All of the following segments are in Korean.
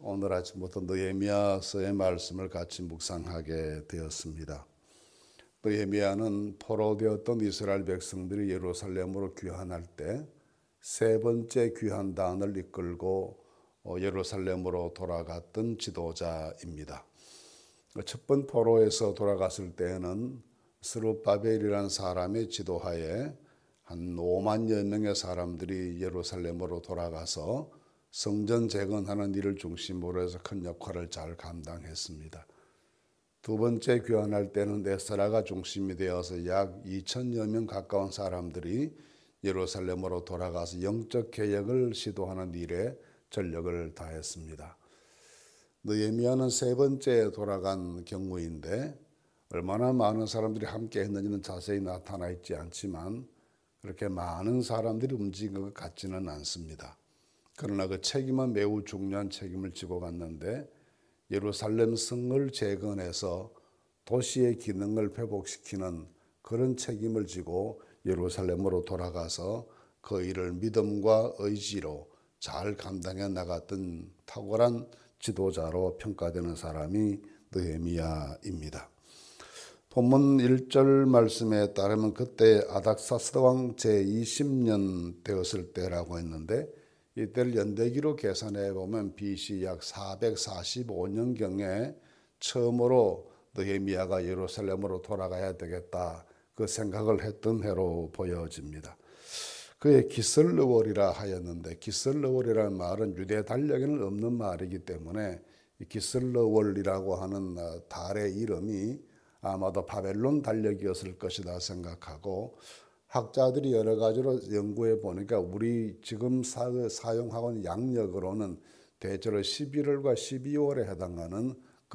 오늘 아침부터 느헤미야서의 말씀을 같이 묵상하게 되었습니다. 느헤미야는 포로되었던 이스라엘 백성들이 예루살렘으로 귀환할 때 세 번째 귀환단을 이끌고 예루살렘으로 돌아갔던 지도자입니다. 첫 번 포로에서 돌아갔을 때에는 스룹바벨이라는 사람의 지도하에 한 5만여 명의 사람들이 예루살렘으로 돌아가서 성전 재건하는 일을 중심으로 해서 큰 역할을 잘 감당했습니다. 두 번째 귀환할 때는 에스라가 중심이 되어서 약 2천여 명 가까운 사람들이 예루살렘으로 돌아가서 영적 개혁을 시도하는 일에 전력을 다했습니다. 느헤미야는 세 번째 돌아간 경우인데 얼마나 많은 사람들이 함께 했는지는 자세히 나타나 있지 않지만 그렇게 많은 사람들이 움직인 것 같지는 않습니다. 그러나 그 책임은 매우 중요한 책임을 지고 갔는데 예루살렘 성을 재건해서 도시의 기능을 회복시키는 그런 책임을 지고 예루살렘으로 돌아가서 그 일을 믿음과 의지로 잘 감당해 나갔던 탁월한 지도자로 평가되는 사람이 느헤미야입니다. 본문 1절 말씀에 따르면 그때 아닥사스다 왕 제20년 되었을 때라고 했는데 이때를 연대기로 계산해 보면 BC 약 445년경에 처음으로 느헤미야가 예루살렘으로 돌아가야 되겠다 그 생각을 했던 해로 보여집니다. 그의 기슬르월이라 하였는데 기슬르월이라는 말은 유대 달력에는 없는 말이기 때문에 기슬르월이라고 하는 달의 이름이 아마도 바벨론 달력이었을 것이다 생각하고 학자들이 여러 가지로 연구해 보니까 우리 지금 사용하고 있는 양력으로는 대체로 11월과 12월에 해당하는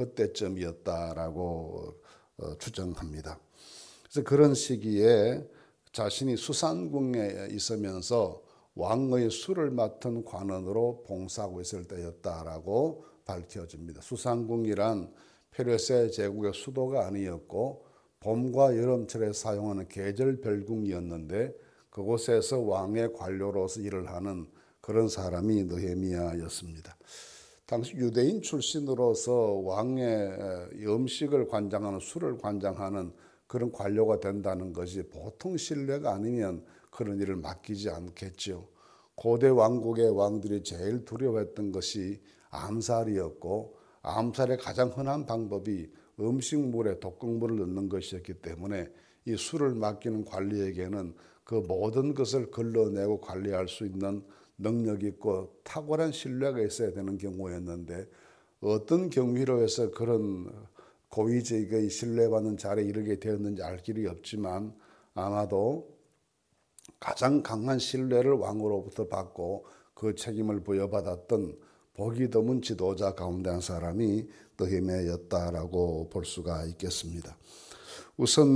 그때쯤이었다라고 추정합니다. 그래서 그런 시기에 자신이 수산궁에 있으면서 왕의 술을 맡은 관원으로 봉사하고 있을 때였다라고 밝혀집니다. 수산궁이란 페르세 제국의 수도가 아니었고 봄과 여름철에 사용하는 계절별궁이었는데 그곳에서 왕의 관료로서 일을 하는 그런 사람이 느헤미야였습니다. 당시 유대인 출신으로서 왕의 음식을 관장하는 술을 관장하는 그런 관료가 된다는 것이 보통 신뢰가 아니면 그런 일을 맡기지 않겠죠. 고대 왕국의 왕들이 제일 두려워했던 것이 암살이었고 암살의 가장 흔한 방법이 음식물에 독극물을 넣는 것이었기 때문에 이 술을 맡기는 관리에게는 그 모든 것을 걸러내고 관리할 수 있는 능력이 있고 탁월한 신뢰가 있어야 되는 경우였는데 어떤 경위로 해서 그런 고위직의 신뢰받는 자리에 이르게 되었는지 알 길이 없지만 아마도 가장 강한 신뢰를 왕으로부터 받고 그 책임을 부여받았던 복이 드문 지도자 가운데 한 사람이 느헤미야였다라고 볼 수가 있겠습니다. 우선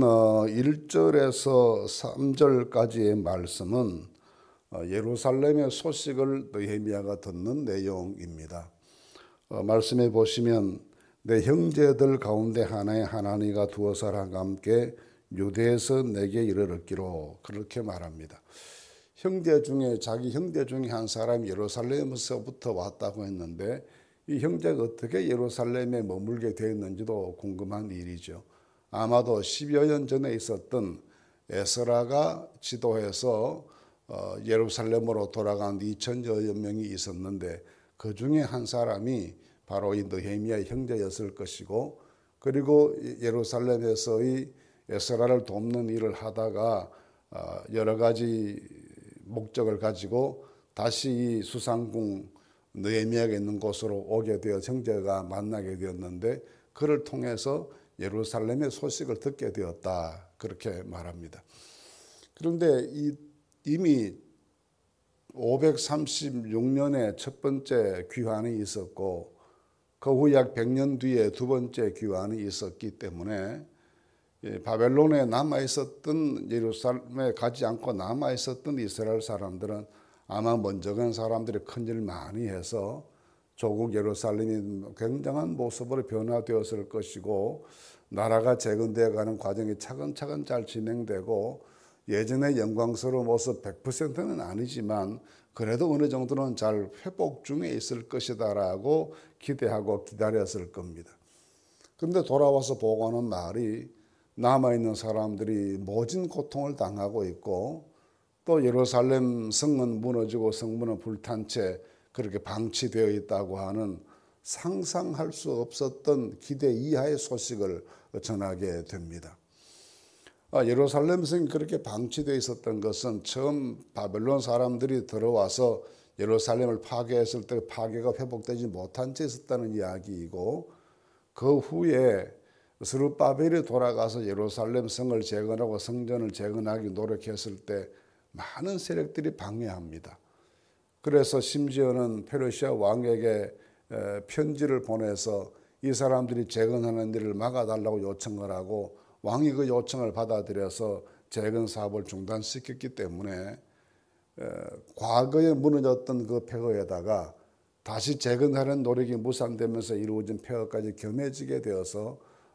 1절에서 3절까지의 말씀은 예루살렘의 소식을 느헤미야가 듣는 내용입니다. 말씀해 보시면 내 형제들 가운데 하나의 하나니가 두어 사람과 함께 유대에서 내게 이르렀기로 그렇게 말합니다. 자기 형제 중에 한 사람이 예루살렘에서부터 왔다고 했는데 이 형제가 어떻게 예루살렘에 머물게 되었는지도 궁금한 일이죠. 아마도 10여 년 전에 있었던 에스라가 지도해서 예루살렘으로 돌아간 2천여 명이 있었는데 그 중에 한 사람이 바로 이 느헤미야의 형제였을 것이고 그리고 예루살렘에서의 에스라를 돕는 일을 하다가 여러 가지 목적을 가지고 다시 이 수산궁 느헤미야가 있는 곳으로 오게 되어 형제가 만나게 되었는데 그를 통해서 예루살렘의 소식을 듣게 되었다 그렇게 말합니다. 그런데 이미 536년에 첫 번째 귀환이 있었고 그 후 약 100년 뒤에 두 번째 귀환이 있었기 때문에 바벨론에 남아있었던 예루살렘에 가지 않고 남아있었던 이스라엘 사람들은 아마 먼저 간 사람들이 큰일 많이 해서 조국 예루살렘이 굉장한 모습으로 변화되었을 것이고 나라가 재건되어 가는 과정이 차근차근 잘 진행되고 예전의 영광스러운 모습 100%는 아니지만 그래도 어느 정도는 잘 회복 중에 있을 것이다라고 기대하고 기다렸을 겁니다. 그런데 돌아와서 보고하는 말이 남아있는 사람들이 모진 고통을 당하고 있고 또 예루살렘 성은 무너지고 성문은 불탄 채 그렇게 방치되어 있다고 하는 상상할 수 없었던 기대 이하의 소식을 전하게 됩니다. 예루살렘 성이 그렇게 방치되어 있었던 것은 처음 바벨론 사람들이 들어와서 예루살렘을 파괴했을 때 파괴가 회복되지 못한 채 있었다는 이야기이고, 그 후에 스룹바벨이 돌아가서 예루살렘 성을 재건하고 성전을 재건하기 노력했을 때 많은 세력들이 방해합니다. 그래서 심지어는 페르시아 왕에게 편지를 보내서 이 사람들이 재건하는 일을 막아달라고 요청을 하고 왕이 그 요청을 받아들여서 재건 사업을 중단시켰기 때문에 과거에 무너졌던 그 폐허에다가 다시 재건하는 노력이 무산되면서 이루어진 폐허까지 겸해지게 되어서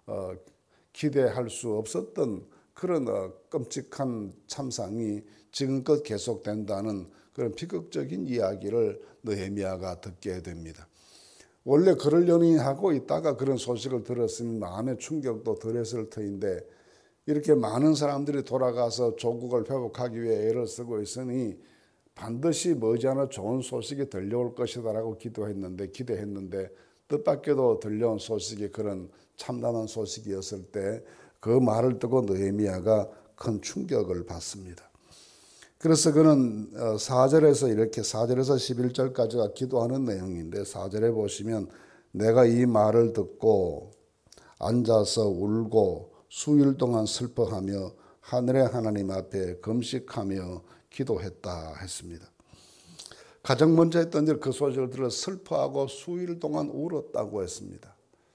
기대할 수 없었던 그런 끔찍한 참상이 지금껏 계속된다는 그런 비극적인 이야기를 느헤미야가 듣게 됩니다. 원래 그러려니 하고 있다가 그런 소식을 들었으면 마음의 충격도 덜했을 터인데, 이렇게 많은 사람들이 돌아가서 조국을 회복하기 위해 애를 쓰고 있으니 반드시 머지않아 좋은 소식이 들려올 것이다라고 기대했는데 뜻밖에도 들려온 소식이 그런 참담한 소식이었을 때 그 말을 듣고 느헤미야가 큰 충격을 받습니다. 그래서 그는 4절에서 11절까지가 기도하는 내용인데, 4절에 보시면 내가 이 말을 듣고 앉아서 울고 수일 동안 슬퍼하며 하늘의 하나님 앞에 금식하며 기도했다 했습니다. 가장 먼저 했던 일, 그 소식을 들어 슬퍼하고 수일 동안 울었다고 했습니다.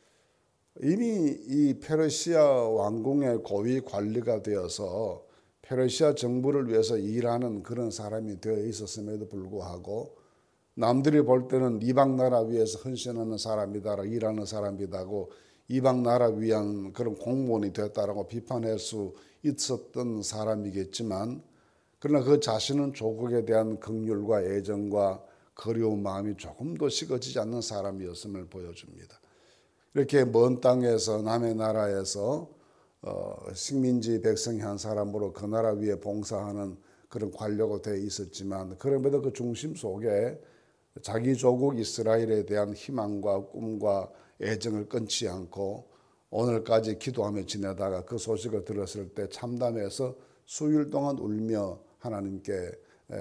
이미 이 페르시아 왕궁의 고위 관리가 되어서 페르시아 정부를 위해서 일하는 그런 사람이 되어 있었음에도 불구하고 남들이 볼 때는 이방 나라 위해서 헌신하는 사람이다, 일하는 사람이다고 이방 나라 위한 그런 공무원이 됐다라고 비판할 수 있었던 사람이겠지만, 그러나 그 자신은 조국에 대한 긍휼과 애정과 그리운 마음이 조금도 식어지지 않는 사람이었음을 보여줍니다. 이렇게 먼 땅에서 남의 나라에서 식민지 백성이 한 사람으로 그 나라 위에 봉사하는 그런 관료가 되어 있었지만, 그럼에도 그 중심 속에 자기 조국 이스라엘에 대한 희망과 꿈과 애정을 끊지 않고 오늘까지 기도하며 지내다가 그 소식을 들었을 때 참담해서 수일 동안 울며 하나님께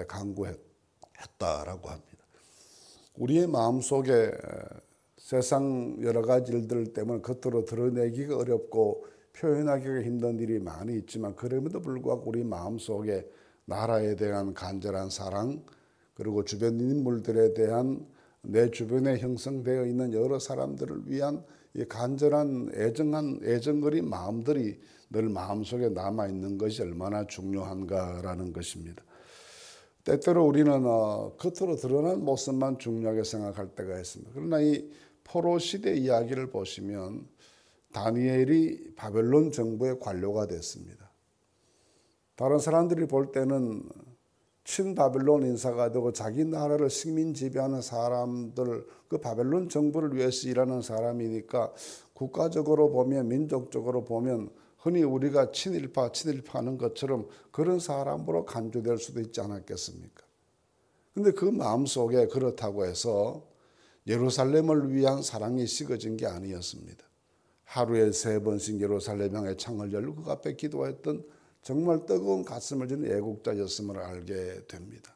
간구했다라고 합니다. 우리의 마음속에 세상 여러 가지 일들 때문에 겉으로 드러내기가 어렵고 표현하기가 힘든 일이 많이 있지만, 그럼에도 불구하고 우리 마음속에 나라에 대한 간절한 사랑, 그리고 주변 인물들에 대한 내 주변에 형성되어 있는 여러 사람들을 위한 이 간절한 애정거린 마음들이 늘 마음속에 남아있는 것이 얼마나 중요한가라는 것입니다. 때때로 우리는 겉으로 드러난 모습만 중요하게 생각할 때가 있습니다. 그러나 이 포로 시대 이야기를 보시면 다니엘이 바벨론 정부의 관료가 됐습니다. 다른 사람들이 볼 때는 친바벨론 인사가 되고 자기 나라를 식민 지배하는 사람들, 그 바벨론 정부를 위해서 일하는 사람이니까 국가적으로 보면, 민족적으로 보면 흔히 우리가 친일파하는 것처럼 그런 사람으로 간주될 수도 있지 않았겠습니까? 그런데 그 마음속에 그렇다고 해서 예루살렘을 위한 사랑이 식어진 게 아니었습니다. 하루에 3번씩 예루살렘 향해 창을 열고 그 앞에 기도했던 정말 뜨거운 가슴을 지닌 애국자였음을 알게 됩니다.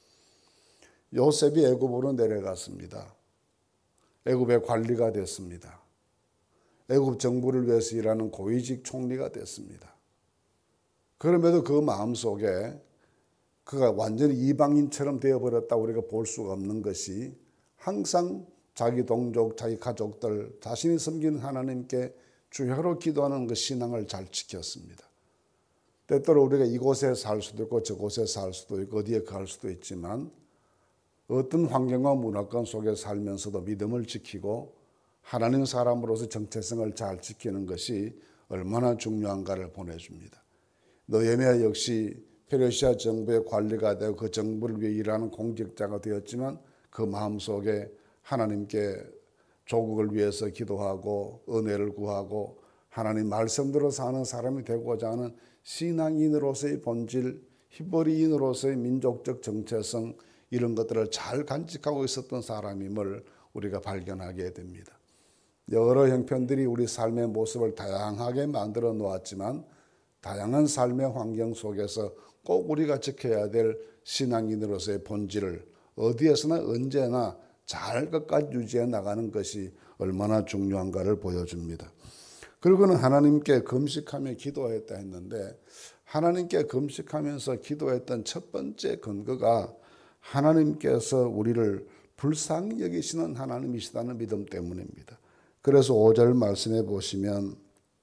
요셉이 애굽으로 내려갔습니다. 애굽의 관리가 됐습니다. 애굽 정부를 위해서 일하는 고위직 총리가 됐습니다. 그럼에도 그 마음속에 그가 완전히 이방인처럼 되어버렸다고 우리가 볼 수가 없는 것이, 항상 자기 동족, 자기 가족들, 자신이 섬기는 하나님께 주야로 기도하는 그 신앙을 잘 지켰습니다. 때때로 우리가 이곳에 살 수도 있고 저곳에 살 수도 있고 어디에 갈 수도 있지만, 어떤 환경과 문화권 속에 살면서도 믿음을 지키고 하나님 사람으로서 정체성을 잘 지키는 것이 얼마나 중요한가를 보내줍니다. 느헤미야 역시 페르시아 정부의 관리가 되고 그 정부를 위해 일하는 공직자가 되었지만 그 마음속에 하나님께 조국을 위해서 기도하고 은혜를 구하고 하나님 말씀대로 사는 사람이 되고자 하는 신앙인으로서의 본질, 히브리인으로서의 민족적 정체성, 이런 것들을 잘 간직하고 있었던 사람임을 우리가 발견하게 됩니다. 여러 형편들이 우리 삶의 모습을 다양하게 만들어 놓았지만 다양한 삶의 환경 속에서 꼭 우리가 지켜야 될 신앙인으로서의 본질을 어디에서나 언제나 잘 끝까지 유지해 나가는 것이 얼마나 중요한가를 보여줍니다. 그리고는 하나님께 금식하며 기도했다 했는데, 하나님께 금식하면서 기도했던 첫 번째 근거가 하나님께서 우리를 불쌍히 여기시는 하나님이시다는 믿음 때문입니다. 그래서 5절 말씀해 보시면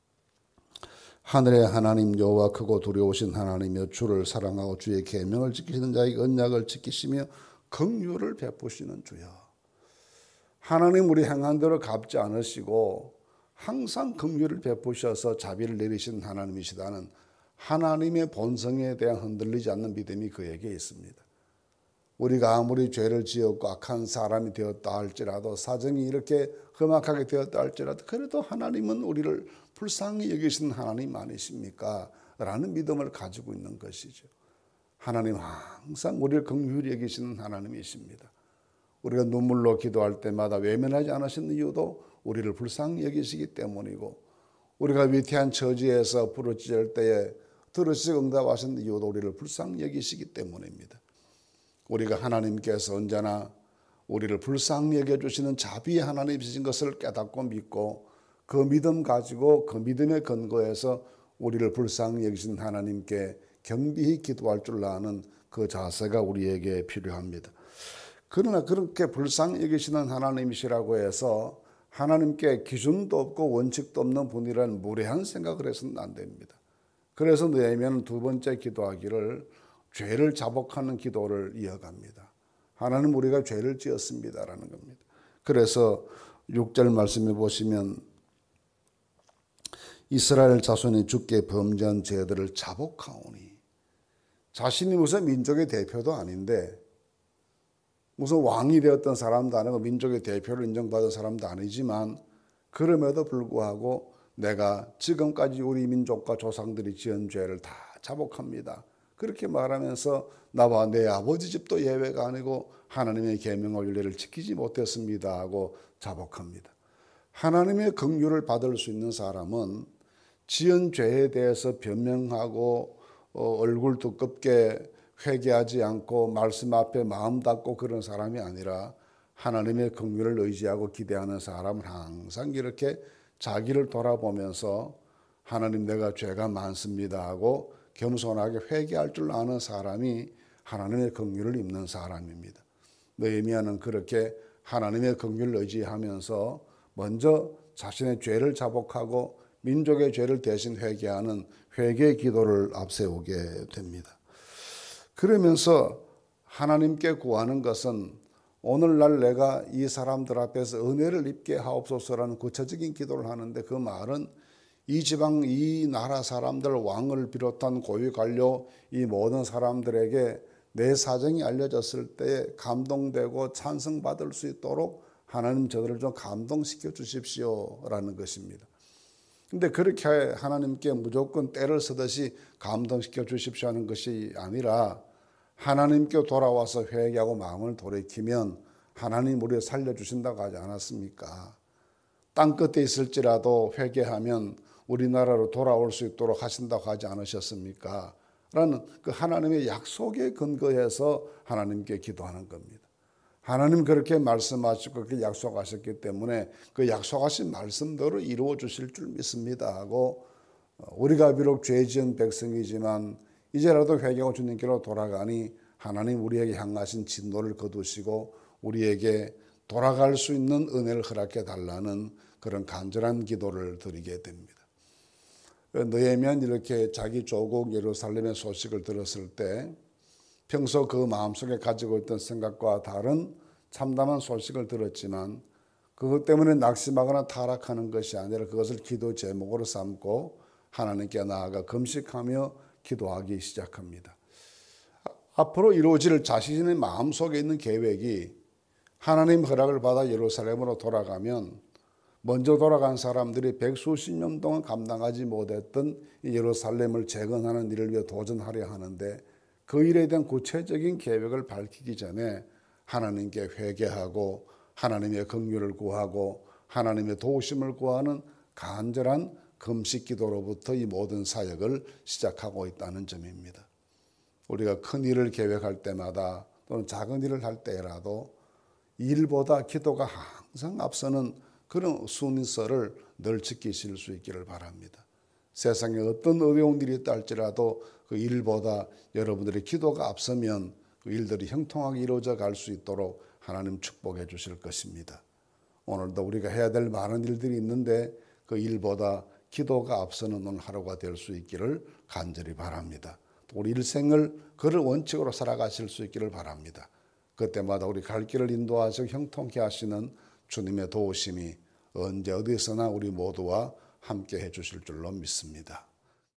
하늘의 하나님 여호와 크고 두려우신 하나님이여 주를 사랑하고 주의 계명을 지키시는 자에게 언약을 지키시며 긍휼을 베푸시는 주여. 하나님 우리 행한 대로 갚지 않으시고 항상 긍휼을 베푸셔서 자비를 내리신 하나님이시다는 하나님의 본성에 대한 흔들리지 않는 믿음이 그에게 있습니다. 우리가 아무리 죄를 지었고 악한 사람이 되었다 할지라도, 사정이 이렇게 험악하게 되었다 할지라도, 그래도 하나님은 우리를 불쌍히 여기시는 하나님 아니십니까? 라는 믿음을 가지고 있는 것이죠. 하나님 항상 우리를 긍휼히 여기시는 하나님이십니다. 우리가 눈물로 기도할 때마다 외면하지 않으시는 이유도 우리를 불쌍히 여기시기 때문이고, 우리가 위태한 처지에서 부르짖을 때에 들으시고 응답하시는 이유도 우리를 불쌍히 여기시기 때문입니다. 우리가 하나님께서 언제나 우리를 불쌍히 여겨주시는 자비의 하나님이신 것을 깨닫고 믿고, 그 믿음 가지고 그 믿음의 근거에서 우리를 불쌍히 여기신 하나님께 겸비히 기도할 줄 아는 그 자세가 우리에게 필요합니다. 그러나 그렇게 불쌍히 여기시는 하나님이시라고 해서 하나님께 기준도 없고 원칙도 없는 분이라는 무례한 생각을 해서는 안 됩니다. 그래서 느헤미야는 두 번째 기도하기를 죄를 자복하는 기도를 이어갑니다. 하나님 우리가 죄를 지었습니다라는 겁니다. 그래서 6절 말씀해 보시면 이스라엘 자손이 주께 범죄한 죄들을 자복하오니, 자신이 무슨 민족의 대표도 아닌데, 무슨 왕이 되었던 사람도 아니고 민족의 대표를 인정받은 사람도 아니지만, 그럼에도 불구하고 내가 지금까지 우리 민족과 조상들이 지은 죄를 다 자복합니다. 그렇게 말하면서 나와 내 아버지 집도 예외가 아니고 하나님의 계명과 윤례를 지키지 못했습니다 하고 자복합니다. 하나님의 긍휼을 받을 수 있는 사람은 지은 죄에 대해서 변명하고 얼굴 두껍게 회개하지 않고 말씀 앞에 마음 닫고 그런 사람이 아니라, 하나님의 긍휼을 의지하고 기대하는 사람은 항상 이렇게 자기를 돌아보면서 하나님 내가 죄가 많습니다 하고 겸손하게 회개할 줄 아는 사람이 하나님의 긍휼을 입는 사람입니다. 느헤미야는 그렇게 하나님의 긍휼을 의지하면서 먼저 자신의 죄를 자복하고 민족의 죄를 대신 회개하는 회개의 기도를 앞세우게 됩니다. 그러면서 하나님께 구하는 것은 오늘날 내가 이 사람들 앞에서 은혜를 입게 하옵소서라는 구체적인 기도를 하는데, 그 말은 이 지방 이 나라 사람들, 왕을 비롯한 고위 관료 이 모든 사람들에게 내 사정이 알려졌을 때 감동되고 찬성받을 수 있도록 하나님 저들을 좀 감동시켜 주십시오라는 것입니다. 근데 그렇게 하나님께 무조건 때를 쓰듯이 감동시켜 주십시오 하는 것이 아니라, 하나님께 돌아와서 회개하고 마음을 돌이키면 하나님 우리를 살려주신다고 하지 않았습니까? 땅끝에 있을지라도 회개하면 우리나라로 돌아올 수 있도록 하신다고 하지 않으셨습니까? 라는 그 하나님의 약속에 근거해서 하나님께 기도하는 겁니다. 하나님 그렇게 말씀하시고 그렇게 약속하셨기 때문에 그 약속하신 말씀대로 이루어 주실 줄 믿습니다 하고, 우리가 비록 죄 지은 백성이지만 이제라도 회개하고 주님께로 돌아가니 하나님 우리에게 향하신 진노를 거두시고 우리에게 돌아갈 수 있는 은혜를 허락해 달라는 그런 간절한 기도를 드리게 됩니다. 느헤미야는 이렇게 자기 조국 예루살렘의 소식을 들었을 때 평소 그 마음속에 가지고 있던 생각과 다른 참담한 소식을 들었지만, 그것 때문에 낙심하거나 타락하는 것이 아니라 그것을 기도 제목으로 삼고 하나님께 나아가 금식하며 기도하기 시작합니다. 앞으로 이루어질 자신의 마음속에 있는 계획이 하나님 허락을 받아 예루살렘으로 돌아가면 먼저 돌아간 사람들이 백수십 년 동안 감당하지 못했던 예루살렘을 재건하는 일을 위해 도전하려 하는데 그 일에 대한 구체적인 계획을 밝히기 전에 하나님께 회개하고 하나님의 긍휼을 구하고 하나님의 도우심을 구하는 간절한 금식 기도로부터 이 모든 사역을 시작하고 있다는 점입니다. 우리가 큰 일을 계획할 때마다 또는 작은 일을 할 때라도 일보다 기도가 항상 앞서는 그런 순서를 늘 지키실 수 있기를 바랍니다. 세상에 어떤 어려운 일이 있다 할지라도 그 일보다 여러분들의 기도가 앞서면 그 일들이 형통하게 이루어져 갈 수 있도록 하나님 축복해 주실 것입니다. 오늘도 우리가 해야 될 많은 일들이 있는데 그 일보다 기도가 앞서는 오늘 하루가 될 수 있기를 간절히 바랍니다. 우리 일생을 그를 원칙으로 살아가실 수 있기를 바랍니다. 그때마다 우리 갈 길을 인도하시고 형통케 하시는 주님의 도우심이 언제 어디서나 우리 모두와 함께 해 주실 줄로 믿습니다.